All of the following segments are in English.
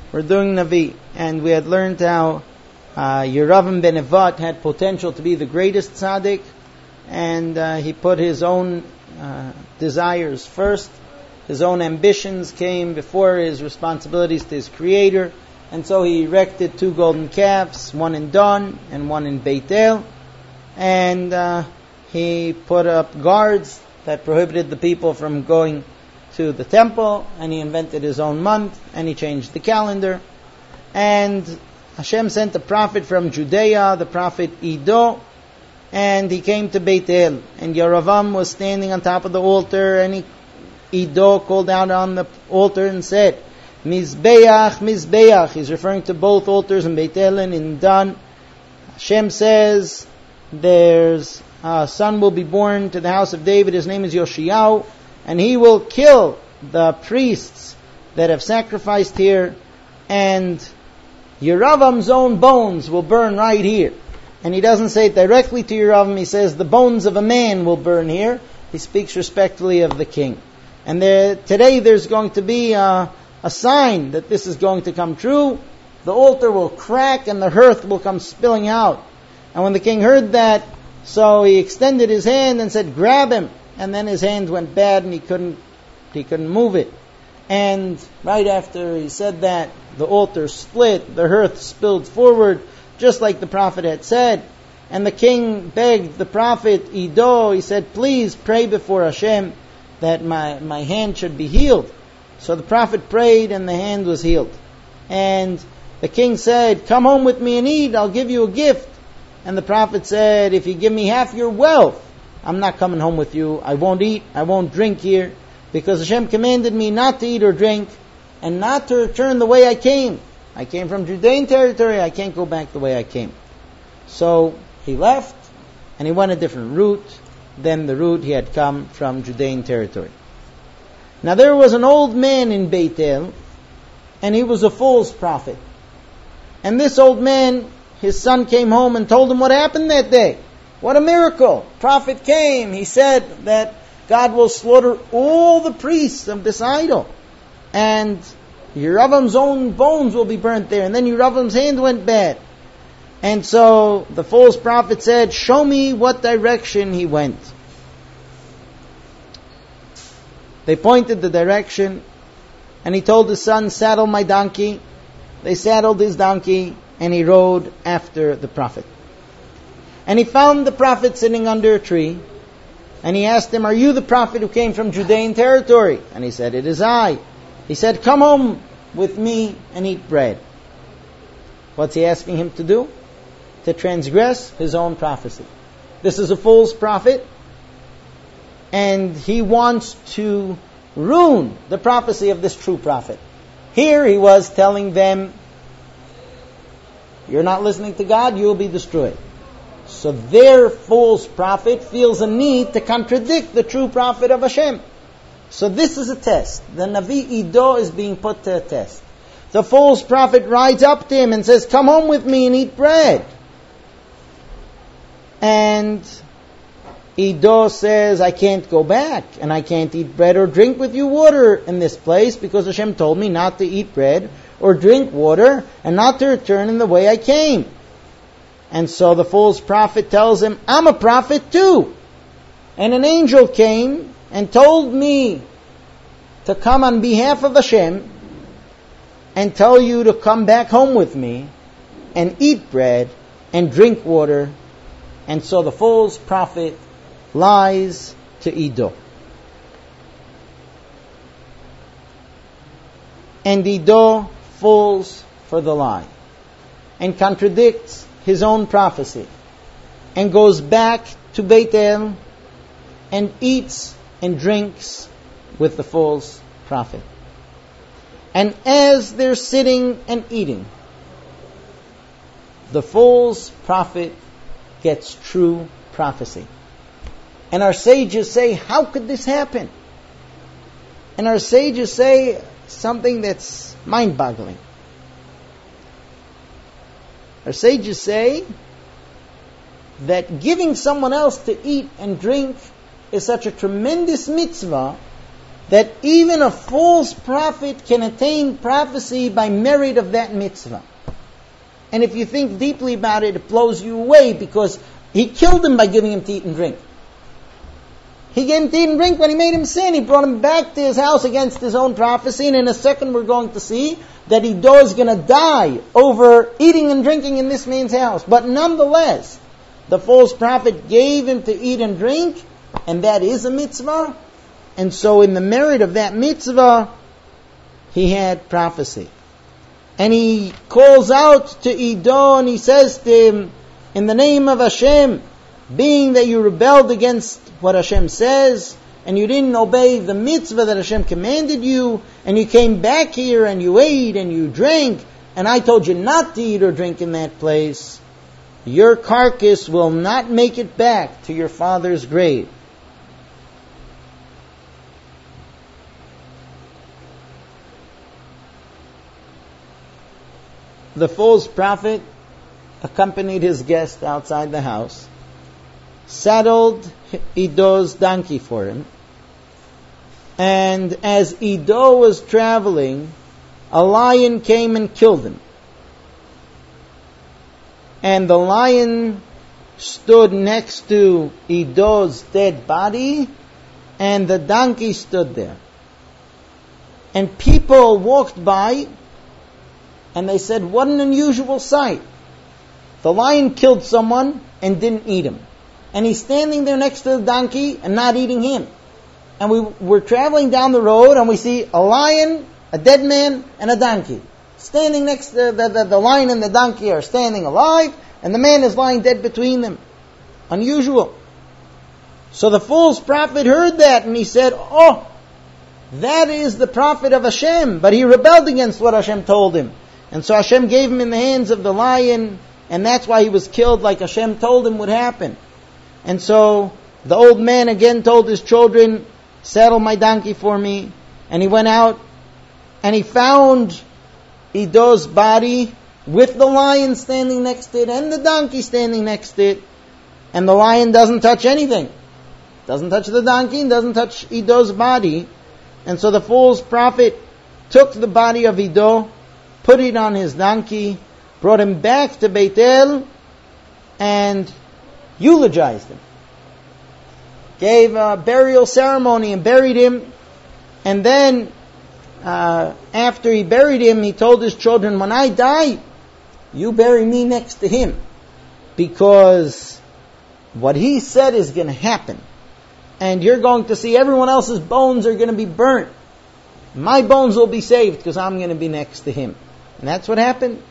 We're doing Navi, and we had learned how Yeravam ben Nevat had potential to be the greatest tzaddik, and he put his own desires first. His own ambitions came before his responsibilities to his Creator, and so he erected 2 golden calves, one in Dan and one in Beit El, and he put up guards that prohibited the people from going to the temple, and he invented his own month, and he changed the calendar. And Hashem sent a prophet from Judea, the prophet Iddo, and he came to Beit El, and Yeravam was standing on top of the altar, and Iddo called out on the altar and said, Mizbeach, Mizbeach. He's referring to both altars in Beit El and in Dan. Hashem says, there's a son will be born to the house of David, his name is Yoshiyahu, and he will kill the priests that have sacrificed here, and Yeravam's own bones will burn right here. And he doesn't say it directly to Yeravam, he says the bones of a man will burn here. He speaks respectfully of the king. And today there's going to be a sign that this is going to come true. The altar will crack and the earth will come spilling out. And when the king heard that, so he extended his hand and said, grab him. And then his hand went bad and he couldn't move it. And right after he said that, the altar split, the earth spilled forward, just like the prophet had said. And the king begged the prophet Iddo, he said, please pray before Hashem that my hand should be healed. So the prophet prayed and the hand was healed. And the king said, come home with me and eat, I'll give you a gift. And the prophet said, if you give me half your wealth, I'm not coming home with you. I won't eat, I won't drink here, because Hashem commanded me not to eat or drink and not to return the way I came. I came from Judean territory, I can't go back the way I came. So he left and he went a different route than the route he had come from Judean territory. Now there was an old man in Beit El, and he was a false prophet. And this old man, his son came home and told him what happened that day. What a miracle! Prophet came, he said that God will slaughter all the priests of this idol, and Yeravam's own bones will be burnt there. And then Yeravam's hand went bad. And so the false prophet said, show me what direction he went. They pointed the direction, and he told his son, saddle my donkey. They saddled his donkey, and he rode after the prophet. And he found the prophet sitting under a tree, and he asked him, are you the prophet who came from Judean territory? And he said, it is I. He said, come home with me and eat bread. What's he asking him to do? To transgress his own prophecy. This is a false prophet, and he wants to ruin the prophecy of this true prophet. Here he was telling them, you're not listening to God, you will be destroyed. So their false prophet feels a need to contradict the true prophet of Hashem. So this is a test. The Navi Iddo is being put to a test. The false prophet rides up to him and says, come home with me and eat bread. And Iddo says, I can't go back, and I can't eat bread or drink with you water in this place, because Hashem told me not to eat bread or drink water, and not to return in the way I came. And so the false prophet tells him, I'm a prophet too. And an angel came and told me to come on behalf of Hashem and tell you to come back home with me and eat bread and drink water. And so the false prophet lies to Iddo. And Iddo falls for the lie and contradicts his own prophecy and goes back to Beit El and eats and drinks with the false prophet. And as they're sitting and eating, the false prophet gets true prophecy. And our sages say, how could this happen? And our sages say something that's mind-boggling. Our sages say that giving someone else to eat and drink is such a tremendous mitzvah that even a false prophet can attain prophecy by merit of that mitzvah. And if you think deeply about it, it blows you away, because he killed him by giving him to eat and drink. He gave him to eat and drink when he made him sin. He brought him back to his house against his own prophecy, and in a second we're going to see that Iddo is going to die over eating and drinking in this man's house. But nonetheless, the false prophet gave him to eat and drink, and that is a mitzvah. And so in the merit of that mitzvah, he had prophecy. And he calls out to Iddo and he says to him, in the name of Hashem, being that you rebelled against what Hashem says, and you didn't obey the mitzvah that Hashem commanded you, and you came back here and you ate and you drank, and I told you not to eat or drink in that place, your carcass will not make it back to your father's grave. The false prophet accompanied his guest outside the house, saddled Iddo's donkey for him, and as Iddo was traveling, a lion came and killed him. And the lion stood next to Iddo's dead body, and the donkey stood there. And people walked by, and they said, what an unusual sight. The lion killed someone and didn't eat him. And he's standing there next to the donkey and not eating him. And we're traveling down the road and we see a lion, a dead man, and a donkey. Standing next to the lion and the donkey are standing alive, and the man is lying dead between them. Unusual. So the false prophet heard that and he said, oh, that is the prophet of Hashem, but he rebelled against what Hashem told him. And so Hashem gave him in the hands of the lion, and that's why he was killed like Hashem told him would happen. And so the old man again told his children, saddle my donkey for me. And he went out and he found Iddo's body with the lion standing next to it and the donkey standing next to it. And the lion doesn't touch anything. Doesn't touch the donkey and doesn't touch Iddo's body. And so the false prophet took the body of Iddo, put it on his donkey, brought him back to Beit El, and eulogized him. Gave a burial ceremony and buried him. And then, after he buried him, he told his children, when I die, you bury me next to him. Because what he said is going to happen. And you're going to see everyone else's bones are going to be burnt. My bones will be saved because I'm going to be next to him. And that's what happened.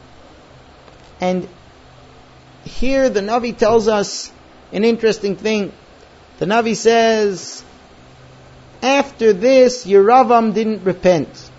And here the Navi tells us an interesting thing. The Navi says, after this, Yeravam didn't repent.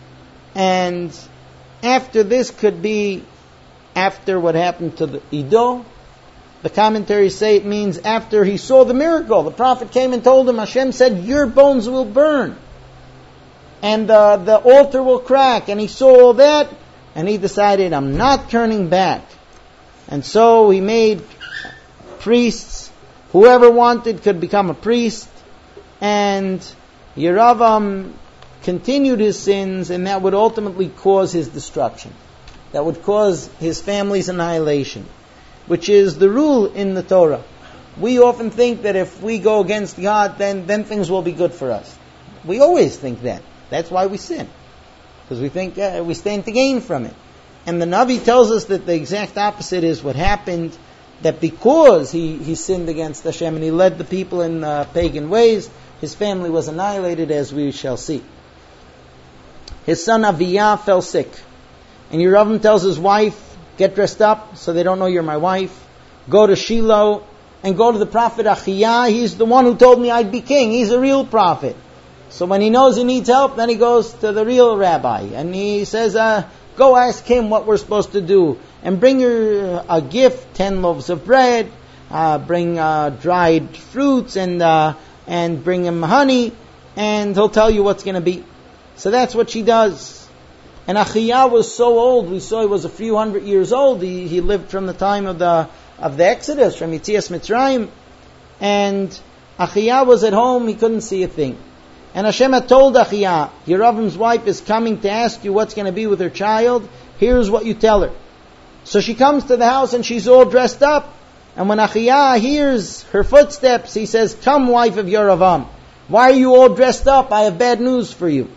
And after this could be after what happened to the Iddo. The commentaries say it means after he saw the miracle. The prophet came and told him, Hashem said, your bones will burn. And the altar will crack. And he saw all that. And he decided, I'm not turning back. And so he made priests. Whoever wanted could become a priest. And Yeravam continued his sins, and that would ultimately cause his destruction. That would cause his family's annihilation, which is the rule in the Torah. We often think that if we go against God, then things will be good for us. We always think that. That's why we sin. Because we think we stand to gain from it. And the Navi tells us that the exact opposite is what happened, that because he sinned against Hashem and he led the people in pagan ways, his family was annihilated, as we shall see. His son Aviyah fell sick. And Yeravam tells his wife, get dressed up so they don't know you're my wife. Go to Shiloh and go to the prophet Achiyah. He's the one who told me I'd be king. He's a real prophet. So when he knows he needs help, then he goes to the real rabbi. And he says, go ask him what we're supposed to do. And bring her a gift, 10 loaves of bread. Bring dried fruits and bring him honey. And he'll tell you what's going to be. So that's what she does. And Achiyah was so old, we saw he was a few hundred years old. He lived from the time of the Exodus, from Yetzias Mitzrayim. And Achiyah was at home, he couldn't see a thing. And Hashem had told Achiyah, Yeravam's wife is coming to ask you what's going to be with her child. Here's what you tell her. So she comes to the house and she's all dressed up. And when Achiyah hears her footsteps, he says, come, wife of Yeravam. Why are you all dressed up? I have bad news for you.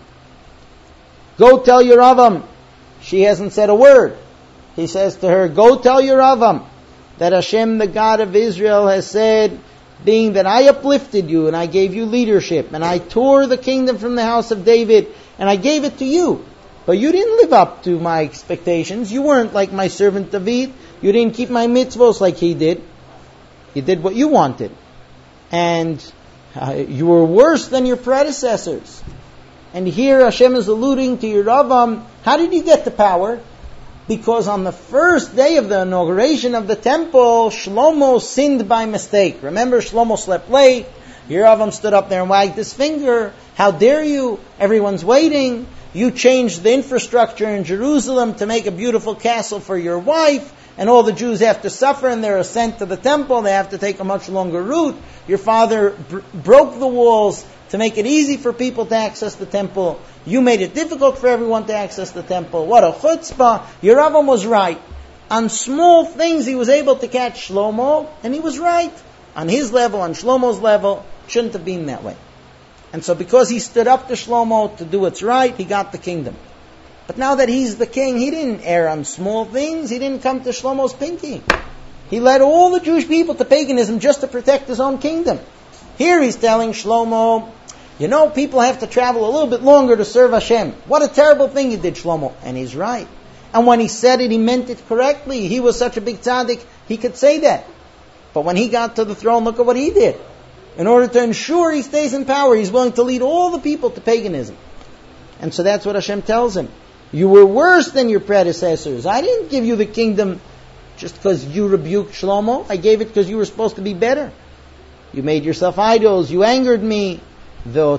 Go tell Yeravam. She hasn't said a word. He says to her, go tell Yeravam that Hashem, the God of Israel, has said, being that I uplifted you and I gave you leadership and I tore the kingdom from the house of David and I gave it to you. But you didn't live up to my expectations. You weren't like my servant David. You didn't keep my mitzvos like he did. You did what you wanted. And you were worse than your predecessors. And here Hashem is alluding to Yeravam. How did you get the power? Because on the first day of the inauguration of the temple, Shlomo sinned by mistake. Remember, Shlomo slept late. Yeravam stood up there and wagged his finger. How dare you? Everyone's waiting. You changed the infrastructure in Jerusalem to make a beautiful castle for your wife. And all the Jews have to suffer in their ascent to the temple. They have to take a much longer route. Your father broke the walls to make it easy for people to access the temple. You made it difficult for everyone to access the temple. What a chutzpah. Yeravam was right. On small things he was able to catch Shlomo, and he was right. On his level, on Shlomo's level, shouldn't have been that way. And so because he stood up to Shlomo to do what's right, he got the kingdom. But now that he's the king, he didn't err on small things. He didn't come to Shlomo's pinky. He led all the Jewish people to paganism just to protect his own kingdom. Here he's telling Shlomo, you know, people have to travel a little bit longer to serve Hashem. What a terrible thing you did, Shlomo. And he's right. And when he said it, he meant it correctly. He was such a big tzaddik, he could say that. But when he got to the throne, look at what he did. In order to ensure he stays in power, he's willing to lead all the people to paganism. And so that's what Hashem tells him. You were worse than your predecessors. I didn't give you the kingdom just because you rebuked Shlomo. I gave it because you were supposed to be better. You made yourself idols. You angered me. You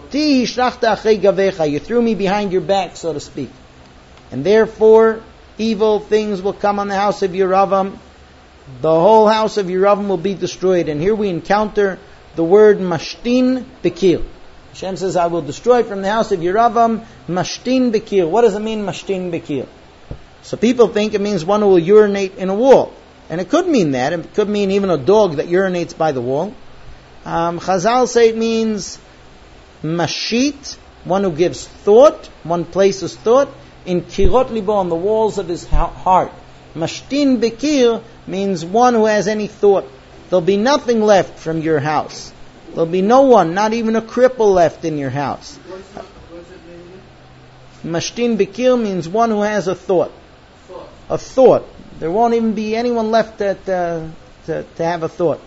threw me behind your back, so to speak. And therefore, evil things will come on the house of Yeravam. The whole house of Yeravam will be destroyed. And here we encounter the word mashtin bekir. Hashem says, I will destroy from the house of Yeravam mashtin bekir. What does it mean, mashtin bekir? So people think it means one who will urinate in a wall. And it could mean that. It could mean even a dog that urinates by the wall. Chazal say it means mashit, one who gives thought, one places thought, in kirot libo, on the walls of his heart. Mashtin bekir means one who has any thought. There'll be nothing left from your house. There'll be no one, not even a cripple left in your house. What's it mean? Mashtin bekir means one who has a thought. A thought. There won't even be anyone left to have a thought.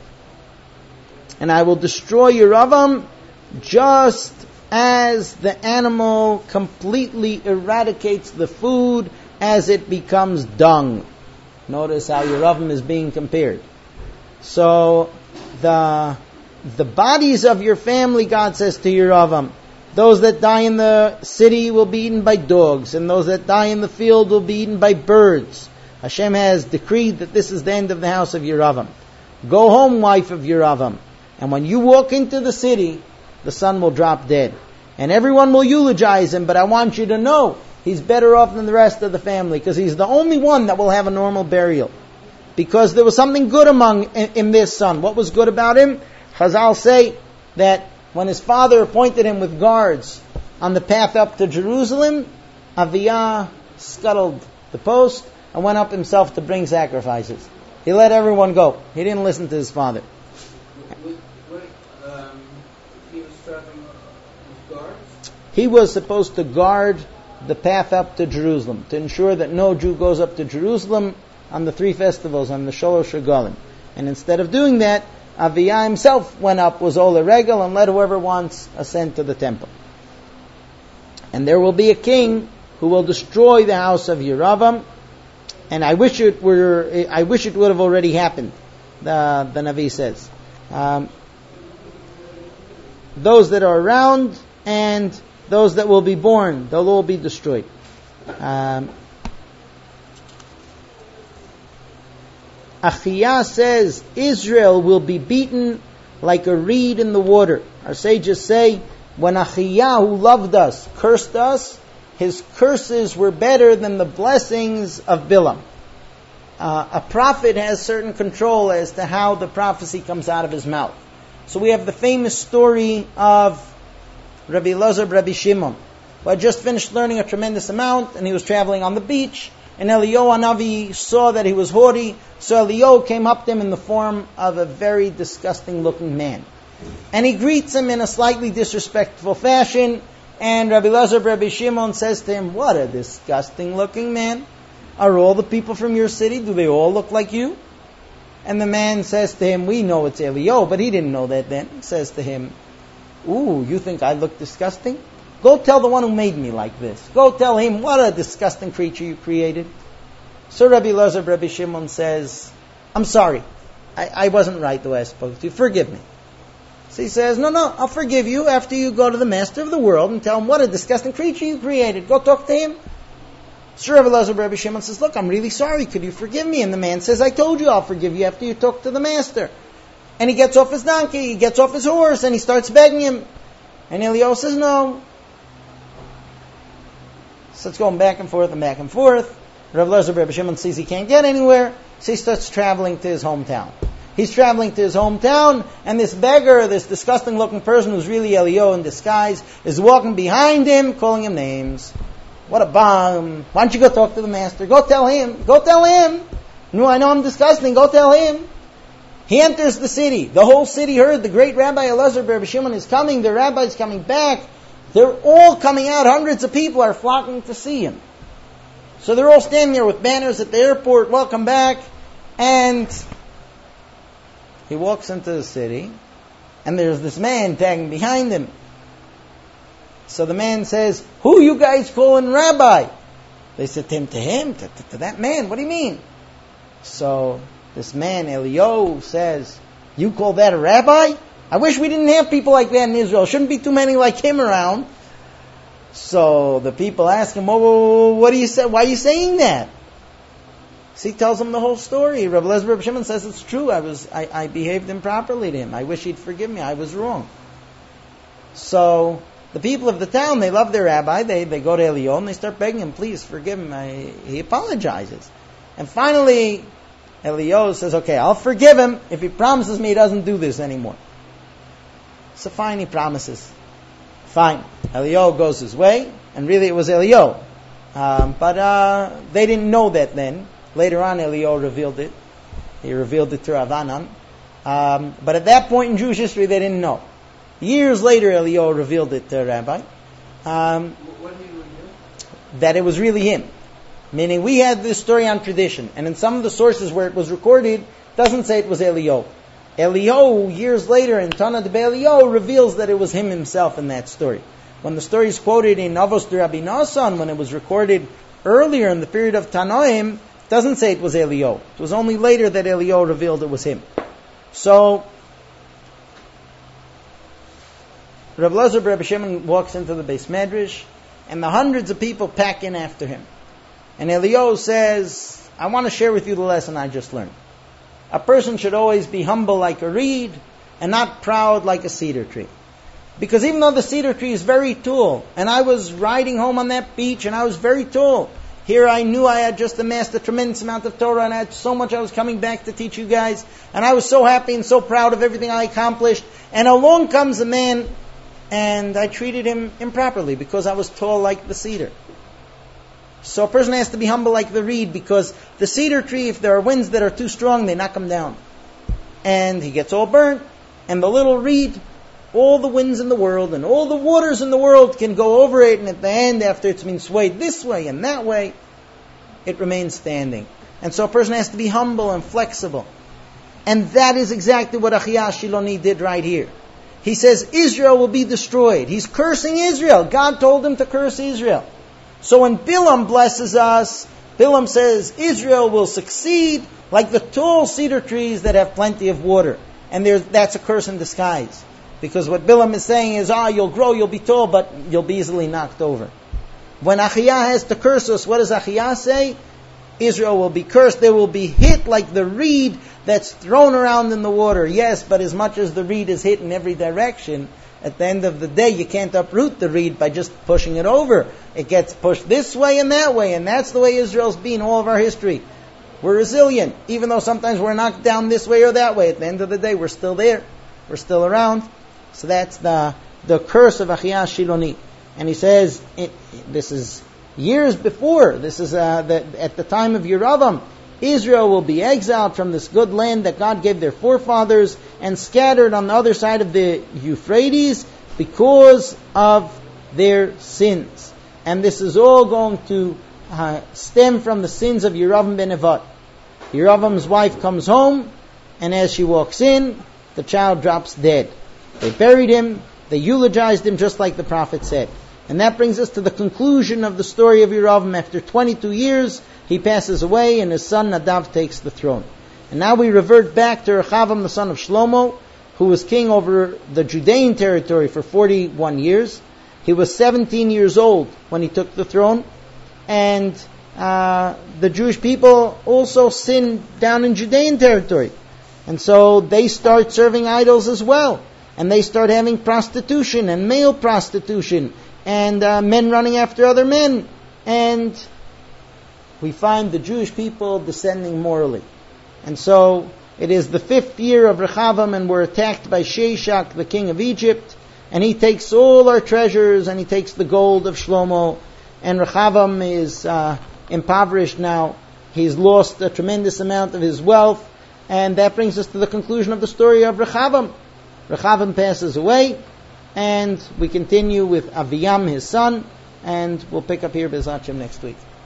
And I will destroy Yeravam just as the animal completely eradicates the food as it becomes dung. Notice how Yeravam is being compared. So the bodies of your family, God says to Yeravam, those that die in the city will be eaten by dogs, and those that die in the field will be eaten by birds. Hashem has decreed that this is the end of the house of Yeravam. Go home, wife of Yeravam. And when you walk into the city, the son will drop dead. And everyone will eulogize him, but I want you to know he's better off than the rest of the family, because he's the only one that will have a normal burial. Because there was something good in this son. What was good about him? Chazal say that when his father appointed him with guards on the path up to Jerusalem, Aviyah scuttled the post and went up himself to bring sacrifices. He let everyone go. He didn't listen to his father. He was traveling with guards? He was supposed to guard the path up to Jerusalem, to ensure that no Jew goes up to Jerusalem on the 3 festivals, on the Shalosh Regalim. And instead of doing that, Aviyah himself went up, was Ola Regal, and let whoever wants ascend to the temple. And there will be a king who will destroy the house of Yeravam. And I wish it would have already happened, the Navi says. Those that are around and those that will be born, they'll all be destroyed. Achiyah says Israel will be beaten like a reed in the water. Our sages say When Achiyah, who loved us, cursed us, his curses were better than the blessings of Bilam. A prophet has certain control as to how the prophecy comes out of his mouth. So we have the famous story of Rabbi Elazar, Rabbi Shimon, who had just finished learning a tremendous amount, and he was traveling on the beach, and Eliyahu Hanavi saw that he was haughty, so Eliyahu came up to him in the form of a very disgusting looking man. And he greets him in a slightly disrespectful fashion, and Rabbi Elazar, Rabbi Shimon says to him, "What a disgusting looking man. Are all the people from your city, do they all look like you?" And the man says to him, "We know it's Eliyahu," but he didn't know that then. He says to him, "Ooh, you think I look disgusting? Go tell the one who made me like this. Go tell him what a disgusting creature you created." So Rabbi Elazar, Rabbi Shimon says, "I'm sorry. I wasn't right the way I spoke to you. Forgive me." So he says, No, I'll forgive you after you go to the master of the world and tell him what a disgusting creature you created. Go talk to him. So Rabbi Elazar, Rabbi Shimon says, "Look, I'm really sorry. Could you forgive me?" And the man says, "I told you I'll forgive you after you talk to the master." And he gets off his donkey, he gets off his horse, and he starts begging him. And Eliyahu says, "No." So it's going back and forth and back and forth. Rabbi Elazar, Rabbi Shimon sees he can't get anywhere, so he starts traveling to his hometown. He's traveling to his hometown, and this beggar, this disgusting looking person who's really Eliyahu in disguise, is walking behind him, calling him names. What a bomb. Why don't you go talk to the master? Go tell him. Go tell him. No, I know I'm disgusting. Go tell him. He enters the city. The whole city heard the great Rabbi Elazar Rabbi Shimon is coming. The rabbi is coming back. They're all coming out. Hundreds of people are flocking to see him. So they're all standing there with banners at the airport. Welcome back. And he walks into the city. And there's this man tagging behind him. So the man says, "Who you guys calling rabbi?" They said to him, to that man, "What do you mean?" So this man, Eliyahu, says, "You call that a rabbi? I wish we didn't have people like that in Israel. Shouldn't be too many like him around." So the people ask him, "Well, what do you say? Why are you saying that?" So he tells them the whole story. Rabbi Elazar, Rabbi Shimon says, "It's true. I behaved improperly to him. I wish he'd forgive me. I was wrong." So the people of the town, they love their rabbi. They go to Eliyahu and they start begging him, "Please forgive him." He apologizes. And finally, Eliyahu says, "Okay, I'll forgive him if he promises me he doesn't do this anymore." So fine, he promises. Fine. Eliyahu goes his way, and really it was Eliyahu. But they didn't know that then. Later on, Eliyahu revealed it. He revealed it to Rav Anan. But at that point in Jewish history, they didn't know. Years later, Eliyahu revealed it to a rabbi. What did he reveal? That it was really him. Meaning, we had this story on tradition, and in some of the sources where it was recorded, it doesn't say it was Eliyahu. Eliyahu, years later, in Tana de Eliyahu, reveals that it was him himself in that story. When the story is quoted in Avos de Rabbi Nassan, when it was recorded earlier in the period of Tanoim, it doesn't say it was Eliyahu. It was only later that Eliyahu revealed it was him. So, Rabbi Elazar Rabbi Shimon walks into the Beis Medrash, and the hundreds of people pack in after him. And Eliyahu says, "I want to share with you the lesson I just learned. A person should always be humble like a reed, and not proud like a cedar tree. Because even though the cedar tree is very tall, and I was riding home on that beach, and I was very tall, here I knew I had just amassed a tremendous amount of Torah, and I had so much I was coming back to teach you guys, and I was so happy and so proud of everything I accomplished, and along comes a man, and I treated him improperly because I was tall like the cedar." So a person has to be humble like the reed, because the cedar tree, if there are winds that are too strong, they knock him down. And he gets all burnt, and the little reed, all the winds in the world and all the waters in the world can go over it, and at the end, after it's been swayed this way and that way, it remains standing. And so a person has to be humble and flexible. And that is exactly what Achiyah Shiloni did right here. He says Israel will be destroyed. He's cursing Israel. God told him to curse Israel. So when Bilam blesses us, Bilam says Israel will succeed like the tall cedar trees that have plenty of water. And that's a curse in disguise. Because what Bilam is saying is, you'll grow, you'll be tall, but you'll be easily knocked over. When Achiyah has to curse us, what does Achiyah say? Israel will be cursed. They will be hit like the reed that's thrown around in the water. Yes, but as much as the reed is hit in every direction, At the end of the day, you can't uproot the reed by just pushing it over. It gets pushed this way and that way, and that's the way Israel's been all of our history. We're resilient, even though sometimes we're knocked down this way or that way. At the end of the day, we're still there. We're still around. So that's the curse of Achia Shiloni. And he says, this is years before. This is at the time of Yeravam. Israel will be exiled from this good land that God gave their forefathers and scattered on the other side of the Euphrates because of their sins. And this is all going to stem from the sins of Yeravam ben Nevat. Yeravam's wife comes home, and as she walks in, the child drops dead. They buried him, they eulogized him just like the prophet said. And that brings us to the conclusion of the story of Yeravam. After 22 years, he passes away, and his son Nadav takes the throne. And now we revert back to Rechavam, the son of Shlomo, who was king over the Judean territory for 41 years. He was 17 years old when he took the throne, and the Jewish people also sinned down in Judean territory. And so they start serving idols as well. And they start having prostitution and male prostitution and men running after other men. And we find the Jewish people descending morally. And so it is the 5th year of Rechavam, and we're attacked by Sheshach, the king of Egypt. And he takes all our treasures, and he takes the gold of Shlomo. And Rechavam is impoverished now. He's lost a tremendous amount of his wealth. And that brings us to the conclusion of the story of Rechavam. Rechavam passes away, and we continue with Aviyam, his son, and we'll pick up here B'ezrat Hashem next week.